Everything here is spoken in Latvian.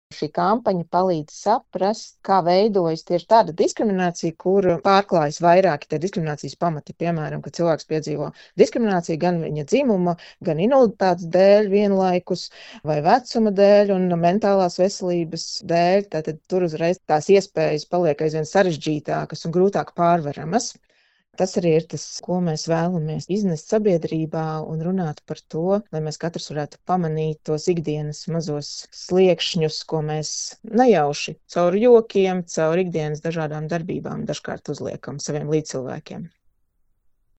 Šī kampaņa palīdz saprast, kā veidojas tieši tāda diskriminācija, kur pārklājas vairāki tie diskriminācijas pamati. Piemēram, ka cilvēks piedzīvo diskrimināciju gan viņa dzimuma, gan invaliditātes dēļ vienlaikus, vai vecuma dēļ un mentālās veselības dēļ. Tātad tur uzreiz tās iespējas paliek aizvien sarežģītākas un grūtāk pārvaramas. Tas arī ir tas, ko mēs vēlamies iznest sabiedrībā un runāt par to, lai mēs katrs varētu pamanīt tos ikdienas mazos sliekšņus, ko mēs nejauši caur jokiem, caur ikdienas dažādām darbībām dažkārt uzliekam saviem līdzcilvēkiem.